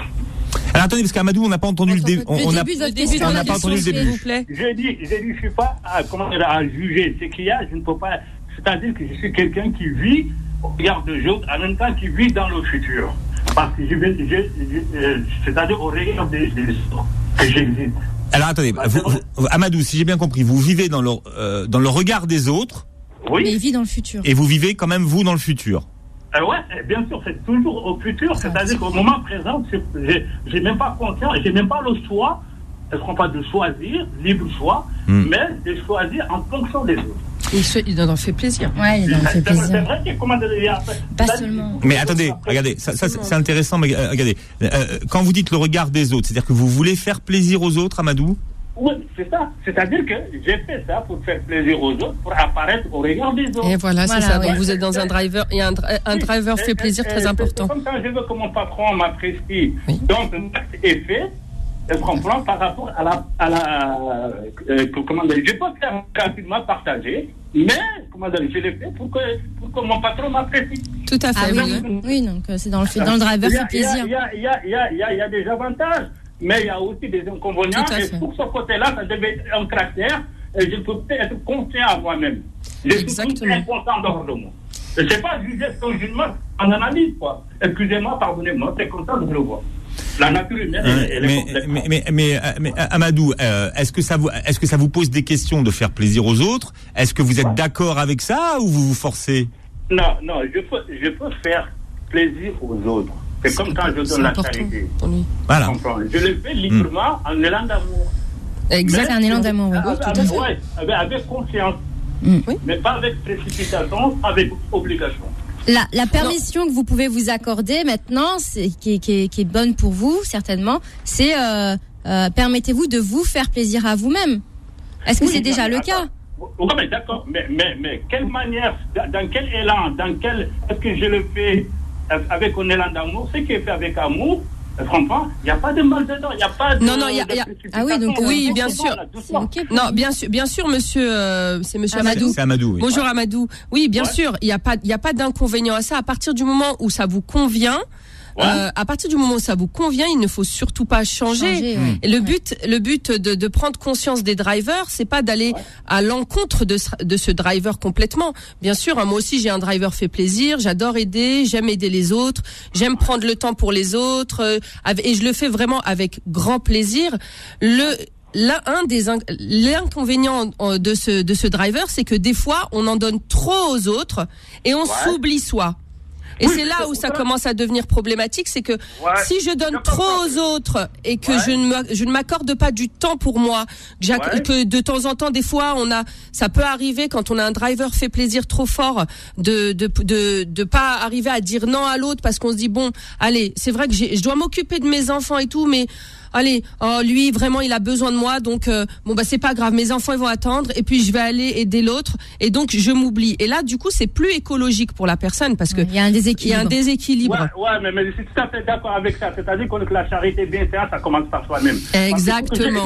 Alors attendez, parce qu'Amadou, on n'a pas entendu le, dé- on, le on a, début de votre début question. on n'a pas entendu le s'il début. vous plaît. J'ai dit, j'ai dit, je suis pas à, comment dire, à juger. C'est qu'il y a, je ne peux pas. C'est-à-dire que je suis quelqu'un qui vit au regard de autres, en même temps qui vit dans le futur. Parce que je vais, je, je, euh, c'est-à-dire au regard des, des autres que j'existe. Alors attendez, vous, vous, Amadou, si j'ai bien compris, vous vivez dans le, euh, dans le regard des autres. Oui. Mais il vit dans le futur. Et vous vivez quand même vous dans le futur. Euh, ouais, bien sûr, c'est toujours au futur, c'est-à-dire qu'au moment présent, j'ai, j'ai même pas conscience, j'ai même pas le choix, est-ce qu'on parle de choisir, libre choix, mm. mais de choisir en fonction des autres. Il, se, il en fait plaisir. Ouais, il en fait plaisir. C'est vrai que comment dire, pas seulement. Mais attendez, regardez, ça, ça c'est intéressant, mais euh, regardez, euh, quand vous dites le regard des autres, c'est-à-dire que vous voulez faire plaisir aux autres, Amadou ? Oui, c'est ça. C'est-à-dire que j'ai fait ça pour faire plaisir aux autres, pour apparaître au regard des autres. Et voilà, c'est voilà, ça. oui. Donc vous êtes dans un driver, et un, un driver fait plaisir très important. C'est comme ça, je veux que mon patron m'apprécie. Oui. Donc, l'acte est fait. Je comprends par rapport à la, à la, euh, comment dire, je peux faire rapidement partager, mais, comment dire, je l'ai fait pour que, pour que mon patron m'apprécie. Tout à fait. Ah oui, oui, oui, donc c'est dans le, dans le driver fait plaisir. Il y a, il y a, il y a, il y a, il y a des avantages, mais il y a aussi des inconvénients, et pour ce côté-là, ça devait être un caractère, et je peux être conscient à moi-même. Je Exactement. suis très content de moi. Je ne sais pas juger son jugement en analyse, quoi. Excusez-moi, pardonnez-moi, c'est comme ça que je le vois. La nature humaine, euh, elle mais, est complète. mais, mais, mais, mais, Amadou, euh, est-ce que ça vous, est-ce que ça vous pose des questions de faire plaisir aux autres ? Est-ce que vous êtes ouais. d'accord avec ça ou vous vous forcez ? Non, non, je peux, je peux faire plaisir aux autres. C'est, c'est comme quand je donne la charité. Voilà. Je le fais librement mmh. en élan d'amour. Exact, c'est un élan d'amour, oui. Avec, avec, ouais, avec, avec confiance, mmh. oui. mais pas avec précipitation, avec obligation. La, la permission non. que vous pouvez vous accorder maintenant, c'est, qui, qui, qui est bonne pour vous, certainement, c'est euh, euh, permettez-vous de vous faire plaisir à vous-même. Est-ce que oui, c'est déjà le cas ? Oui, mais d'accord, mais, mais, mais quelle manière, dans quel élan, dans quel, est-ce que je le fais avec un élan d'amour ? Ce qui est fait avec amour, franchement, il n'y a pas de mal dedans, il n'y a pas de... Non, non, il y a... Y a... Ah oui, donc... Oui, euh, bien sûr. Okay, non, bien sûr, bien sûr, monsieur... Euh, c'est monsieur Amadou. C'est, c'est Amadou, oui. Bonjour Amadou. Oui, bien ouais. sûr, il n'y a pas, il n'y a pas d'inconvénient à ça. À partir du moment où ça vous convient... Ouais. Euh, à partir du moment où ça vous convient, il ne faut surtout pas changer. changer ouais. Et le but, le but de, de prendre conscience des drivers, c'est pas d'aller ouais. à l'encontre de ce, de ce driver complètement. Bien sûr, hein, moi aussi j'ai un driver fait plaisir, j'adore aider, j'aime aider les autres, j'aime prendre le temps pour les autres, euh, et je le fais vraiment avec grand plaisir. Le L'un un des l'inconvénient de ce de ce driver, c'est que des fois on en donne trop aux autres et on ouais. s'oublie soi. Et oui, c'est là où ça commence à devenir problématique, c'est que ouais. si je donne trop aux autres et que ouais. je ne me, je ne m'accorde pas du temps pour moi, que, ouais. que de temps en temps, des fois, on a, ça peut arriver quand on a un driver fait plaisir trop fort de de de de pas arriver à dire non à l'autre parce qu'on se dit bon, allez, c'est vrai que j'ai, je dois m'occuper de mes enfants et tout, mais allez, oh, lui vraiment il a besoin de moi, donc euh, bon bah c'est pas grave, mes enfants ils vont attendre et puis je vais aller aider l'autre et donc je m'oublie. Et là du coup c'est plus écologique pour la personne parce que il y a un déséquilibre. Il y a un déséquilibre. Ouais, ouais mais, mais je suis tout à fait d'accord avec ça. C'est-à-dire que la charité bien faire, ça commence par soi-même. Exactement.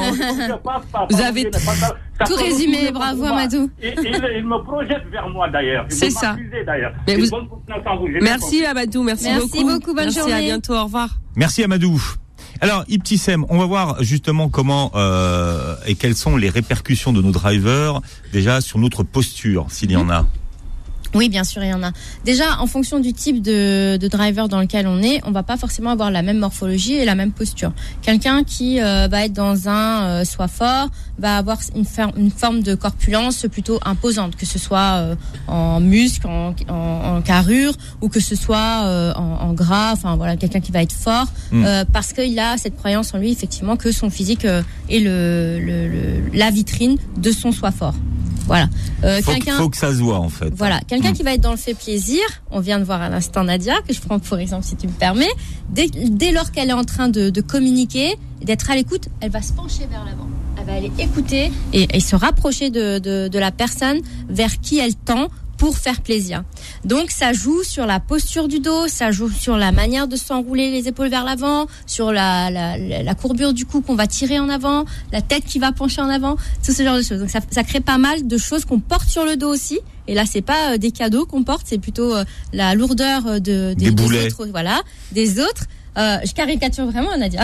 Vous avez ça, ça tout résumé, bravo Amadou. Il, il, il me projette vers moi d'ailleurs. Il c'est ça. D'ailleurs. Mais vous... Merci Amadou, merci, merci beaucoup. beaucoup, bonne merci, journée. À bientôt, au revoir. Merci Amadou. Alors, Ibtissem, on va voir justement comment euh, et quelles sont les répercussions de nos drivers déjà sur notre posture, s'il y en a. Oui, bien sûr, il y en a. Déjà, en fonction du type de, de driver dans lequel on est, on va pas forcément avoir la même morphologie et la même posture. Quelqu'un qui euh, va être dans un euh, soi fort va avoir une, fer- une forme de corpulence plutôt imposante, que ce soit euh, en muscle, en, en, en carrure, ou que ce soit euh, en, en gras. Enfin voilà, quelqu'un qui va être fort mmh. euh, parce qu'il a cette croyance en lui, effectivement, que son physique euh, est le, le, le, la vitrine de son soi fort. Voilà. Euh, faut, quelqu'un, faut que ça se voit en fait. Voilà. Quelqu'un mmh. qui va être dans le fait plaisir, on vient de voir à l'instant Nadia, que je prends pour exemple si tu me permets, dès, dès lors qu'elle est en train de, de communiquer, d'être à l'écoute, elle va se pencher vers l'avant. Elle va aller écouter et, et se rapprocher de, de, de la personne vers qui elle tend pour faire plaisir. Donc ça joue sur la posture du dos, ça joue sur la manière de s'enrouler les épaules vers l'avant, sur la, la, la courbure du cou qu'on va tirer en avant, la tête qui va pencher en avant, tout ce genre de choses. Donc ça, ça crée pas mal de choses qu'on porte sur le dos aussi. Et là, c'est pas euh, des cadeaux qu'on porte, c'est plutôt euh, la lourdeur de, des, des, des autres, voilà, des autres. Euh, je caricature vraiment, Nadia.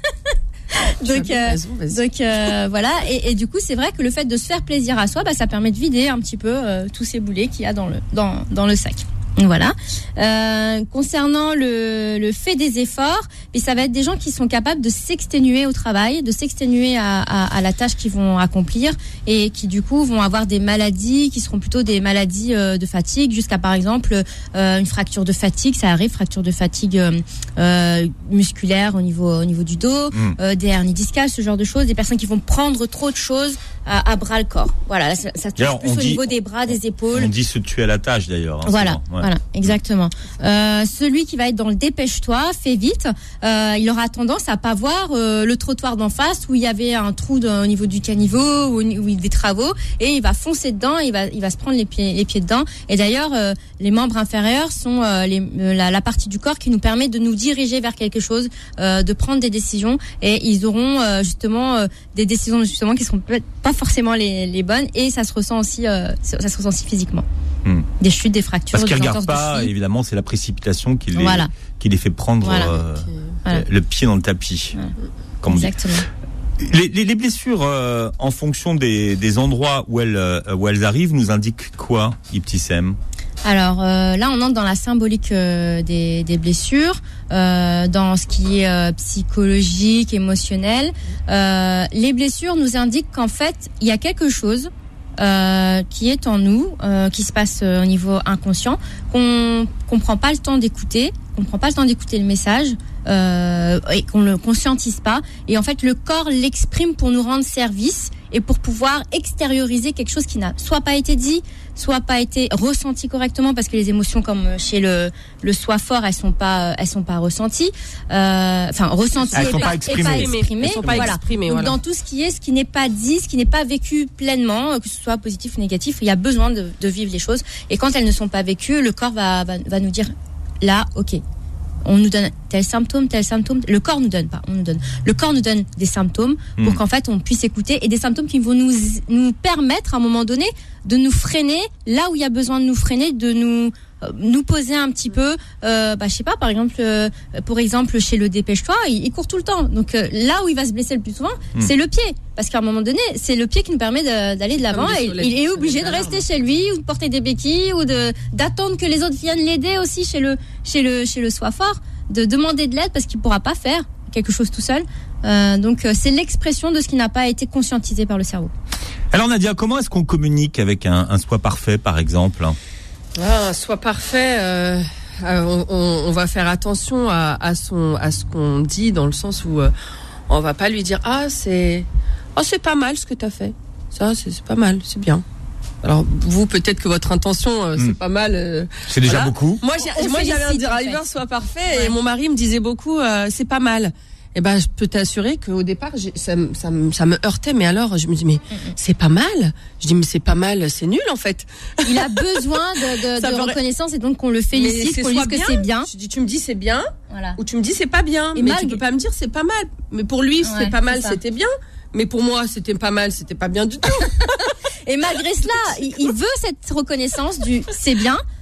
donc, euh, raison, donc euh, voilà. Et, et du coup, c'est vrai que le fait de se faire plaisir à soi, bah, ça permet de vider un petit peu euh, tous ces boulets qu'il y a dans le dans dans le sac. Voilà. Euh, concernant le, le fait des efforts, et ça va être des gens qui sont capables de s'exténuer au travail, de s'exténuer à, à, à la tâche qu'ils vont accomplir et qui du coup vont avoir des maladies qui seront plutôt des maladies euh, de fatigue, jusqu'à par exemple euh, une fracture de fatigue, ça arrive, fracture de fatigue euh, euh, musculaire au niveau au niveau du dos, mmh. euh, des hernies discales, ce genre de choses, des personnes qui vont prendre trop de choses à, à bras le corps. Voilà, ça, ça touche plus au dit, niveau des bras, des épaules. On dit se tuer à la tâche d'ailleurs. Hein, voilà. Ouais. Voilà, exactement. Euh, celui qui va être dans le dépêche-toi, fais vite, euh, il aura tendance à pas voir euh, le trottoir d'en face où il y avait un trou de, au niveau du caniveau ou, ou des travaux, et il va foncer dedans, et il va il va se prendre les pieds les pieds dedans. Et d'ailleurs, euh, les membres inférieurs sont euh, les, euh, la, la partie du corps qui nous permet de nous diriger vers quelque chose, euh, de prendre des décisions, et ils auront euh, justement euh, des décisions justement qui seront peut-être pas forcément les, les bonnes, et ça se ressent aussi euh, ça se ressent aussi physiquement. Hmm. Des chutes, des fractures. Parce qu'ils regardent pas, évidemment, c'est la précipitation qui les, voilà. qui les fait prendre voilà. Euh, voilà. le pied dans le tapis. Voilà. Comme Exactement. Les, les, les blessures, euh, en fonction des, des endroits où elles, euh, où elles arrivent, nous indiquent quoi, Ibtissem ? Alors euh, là, on entre dans la symbolique euh, des, des blessures, euh, dans ce qui est euh, psychologique, émotionnel. Euh, les blessures nous indiquent qu'en fait, il y a quelque chose Euh, qui est en nous, euh, qui se passe euh, au niveau inconscient, qu'on qu'on prend pas le temps d'écouter, qu'on prend pas le temps d'écouter le message, euh, et qu'on le conscientise pas. Et en fait, le corps l'exprime pour nous rendre service et pour pouvoir extérioriser quelque chose qui n'a soit pas été dit, soit pas été ressenti correctement, parce que les émotions, comme chez le le soi fort, elles sont pas elles sont pas ressenties, euh, enfin ressenties elles et sont pas, pas exprimées, et pas exprimées. Elles sont pas voilà. exprimées. Donc, voilà. dans tout ce qui est, ce qui n'est pas dit, ce qui n'est pas vécu pleinement, que ce soit positif ou négatif, il y a besoin de, de vivre les choses. Et quand elles ne sont pas vécues, le corps va va, va nous dire là, ok. On nous donne tel symptôme, tel symptôme. Le corps nous donne pas, on nous donne. Le corps nous donne des symptômes pour mmh. qu'en fait on puisse écouter, et des symptômes qui vont nous nous permettre à un moment donné de nous freiner là où il y a besoin de nous freiner, de nous euh, nous poser un petit peu. Euh, bah je sais pas, par exemple, euh, pour exemple chez le dépêche-toi, il, il court tout le temps. Donc euh, là où il va se blesser le plus souvent, mmh. c'est le pied, parce qu'à un moment donné, c'est le pied qui nous permet de, d'aller de l'avant. Et il est obligé de rester chez lui, ou de porter des béquilles, ou de d'attendre que les autres viennent l'aider aussi chez le chez le chez le soi fort, de demander de l'aide parce qu'il pourra pas faire quelque chose tout seul. Euh, donc euh, c'est l'expression de ce qui n'a pas été conscientisé par le cerveau. Alors Nadia, comment est-ce qu'on communique avec un, un soi parfait, par exemple ? Ah, un soi parfait, euh, euh, on, on va faire attention à, à son à ce qu'on dit, dans le sens où euh, on va pas lui dire ah c'est oh c'est pas mal ce que t'as fait, ça c'est, c'est pas mal, c'est bien. Alors vous, peut-être que votre intention euh, mmh. c'est pas mal. Euh, c'est déjà voilà. beaucoup. Moi, j'ai, moi j'avais un driver soit parfait, ouais. Et mon mari me disait beaucoup euh, c'est pas mal. Et ben je peux t'assurer qu'au départ j'ai, ça, ça, ça me heurtait, mais alors je me dis mais mmh. c'est pas mal. Je dis mais c'est pas mal, c'est nul en fait. Il a besoin de, de, de reconnaissance, et donc qu'on le félicite, qu'on lui dise que c'est bien. Je dis tu me dis c'est bien, voilà. Ou tu me dis c'est pas bien, et mais malgré... tu peux pas me dire c'est pas mal. Mais pour lui ouais, c'est pas mal, c'est c'était bien. Mais pour moi c'était pas mal, c'était pas bien du tout. Et malgré cela, il, il veut cette reconnaissance du c'est bien,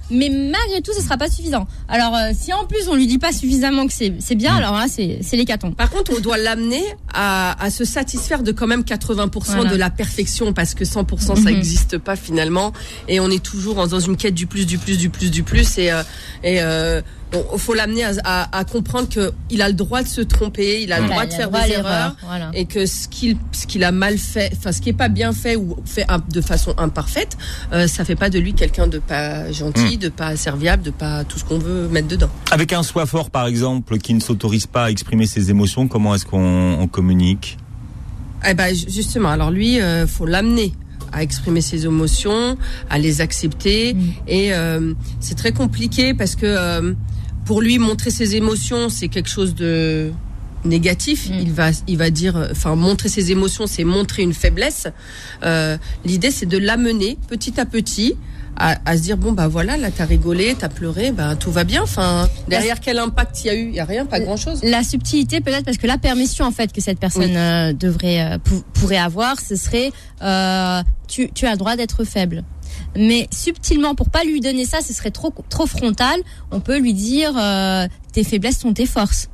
mais malgré tout, ce sera pas suffisant. Alors, euh, si en plus on lui dit pas suffisamment que c'est, c'est bien, mmh. alors là, c'est, c'est l'hécatombe. Par contre, on doit l'amener à, à se satisfaire de quand même quatre-vingts pour cent voilà. de la perfection, parce que cent pour cent ça n'existe mmh. pas finalement, et on est toujours dans une quête du plus, du plus, du plus, du plus, et, euh, et euh, il faut l'amener à, à, à comprendre qu'il a le droit de se tromper, il a le voilà, droit de faire des erreurs, voilà. et que ce qu'il, ce qu'il a mal fait, enfin ce qui est pas bien fait ou fait de façon imparfaite, euh, ça fait pas de lui quelqu'un de pas gentil, mmh. de pas serviable, de pas tout ce qu'on veut mettre dedans. Avec un soi fort par exemple qui ne s'autorise pas à exprimer ses émotions, comment est-ce qu'on on communique ? Eh ben justement, alors lui, euh, faut l'amener à exprimer ses émotions, à les accepter, mmh. et euh, c'est très compliqué parce que euh, pour lui, montrer ses émotions, c'est quelque chose de négatif. Mmh. Il va, il va dire, enfin, montrer ses émotions, c'est montrer une faiblesse. Euh, l'idée, c'est de l'amener petit à petit à, à se dire, bon, bah voilà, là, t'as rigolé, t'as pleuré, bah tout va bien. Enfin, derrière quel impact il y a eu? Il y a rien, pas grand-chose. La subtilité, peut-être, parce que la permission, en fait, que cette personne oui. euh, devrait, euh, pou- pourrait avoir, ce serait, euh, tu, tu as le droit d'être faible. Mais subtilement, pour pas lui donner ça, ce serait trop trop frontal. On peut lui dire euh, tes faiblesses sont tes forces.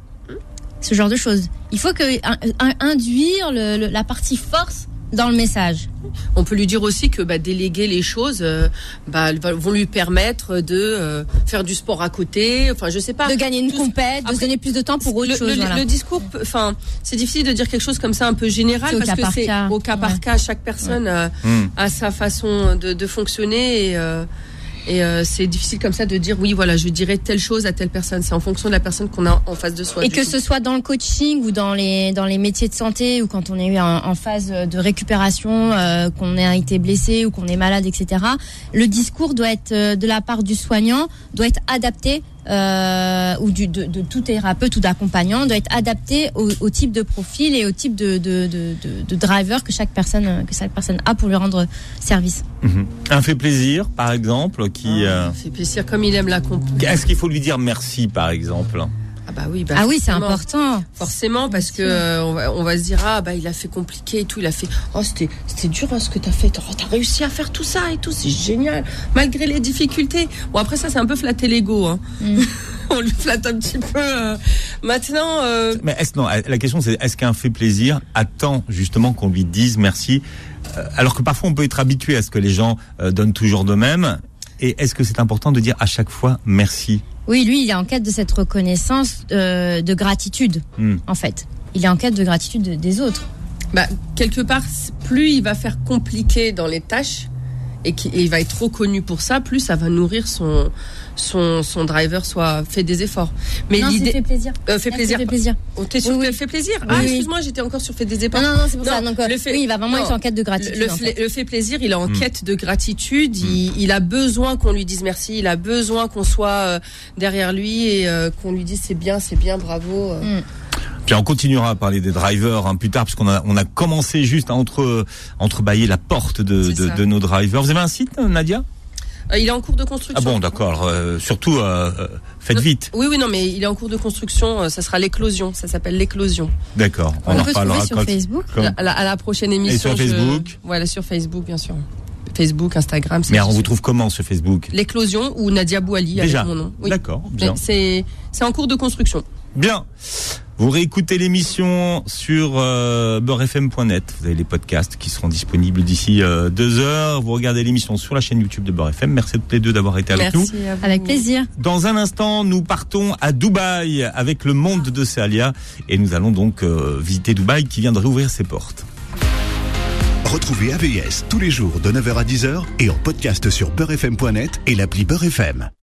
Ce genre de choses. Il faut que un, un, induire le, le, la partie force dans le message. On peut lui dire aussi que bah, déléguer les choses euh, bah, vont lui permettre de euh, faire du sport à côté, enfin je sais pas, de gagner une compète, de se donner plus de temps pour autre le, chose. Le, voilà. le discours, enfin c'est difficile de dire quelque chose comme ça un peu général parce que c'est cas. au cas par ouais. cas. Chaque personne ouais. euh, mmh. a sa façon de, de fonctionner et euh, Et euh, c'est difficile comme ça de dire oui voilà je dirais telle chose à telle personne. C'est en fonction de la personne qu'on a en face de soi. Et que coup. ce soit dans le coaching ou dans les dans les métiers de santé ou quand on est eu en, en phase de récupération, euh, qu'on a été blessé ou qu'on est malade, et cetera. Le discours doit être euh, de la part du soignant doit être adapté. Euh, ou du, de, de tout thérapeute ou d'accompagnant doit être adapté au, au type de profil et au type de, de, de, de, de driver que chaque personne que chaque personne a pour lui rendre service. Mmh. Un fait plaisir, par exemple, qui. Ah, euh... fait plaisir comme il aime la comp. Est-ce qu'il faut lui dire merci, par exemple? Ah bah oui, bah ah oui, c'est important. Forcément, parce que euh, on, va, on va se dire ah bah il a fait compliqué et tout, il a fait oh c'était c'était dur hein, ce que t'as fait, oh, t'as réussi à faire tout ça et tout, c'est génial malgré les difficultés. Bon après ça c'est un peu flatter l'ego, hein. Mm. On lui flatte un petit peu. Euh. Maintenant. Euh... Mais est-ce non la question c'est est-ce qu'un fait plaisir attend justement qu'on lui dise merci, euh, alors que parfois on peut être habitué à ce que les gens euh, donnent toujours de même. Et est-ce que c'est important de dire à chaque fois merci? Oui, lui, il est en quête de cette reconnaissance euh, de gratitude, mmh. en fait. Il est en quête de gratitude de, des autres. Bah, quelque part, plus il va faire compliqué dans les tâches et qu'il va être reconnu pour ça, plus ça va nourrir son son son driver soit fait des efforts. Mais non, l'idée c'est fait plaisir. Euh, fait plaisir. Fait plaisir. Oh, t'es sûr oui, oui. fait plaisir. Oui, ah, oui. excuse-moi, j'étais encore sur fait des efforts. Non, non, non c'est pour non, ça. Donc, le fait, oui, il va vraiment non, être en quête de gratitude. Le, en fait. le fait plaisir, il est en mmh. quête de gratitude. Mmh. Il, il a besoin qu'on lui dise merci. Il a besoin qu'on soit euh, derrière lui et euh, qu'on lui dise c'est bien, c'est bien, bravo. Euh. Mmh. Puis on continuera à parler des drivers hein, plus tard, parce qu'on a on a commencé juste à entre entrebâiller la porte de, de, de nos drivers. Vous avez un site, Nadia? Euh, il est en cours de construction. Ah bon, d'accord. Euh, surtout, euh, faites non, vite. Oui, oui, non, mais il est en cours de construction. Ça sera l'éclosion. Ça s'appelle l'éclosion. D'accord. On, on en reparlera sur Facebook. Comme... À, la, à la prochaine émission. Et sur je... Facebook. Voilà, sur Facebook, bien sûr. Facebook, Instagram. Mais alors, on vous trouve comment sur Facebook? L'éclosion ou Nadia Bouali avec mon nom. Oui. D'accord. Bien. C'est c'est en cours de construction. Bien. Vous réécoutez l'émission sur euh, beurre f m point net. Vous avez les podcasts qui seront disponibles d'ici euh, deux heures. Vous regardez l'émission sur la chaîne YouTube de Beurre F M. Merci à toutes les deux d'avoir été avec Merci nous. Avec plaisir. Dans un instant, nous partons à Dubaï avec le monde de Céalia. Et nous allons donc euh, visiter Dubaï qui vient de réouvrir ses portes. Retrouvez A V S tous les jours de neuf heures à dix heures et en podcast sur beurre f m point net et l'appli Beurre F M.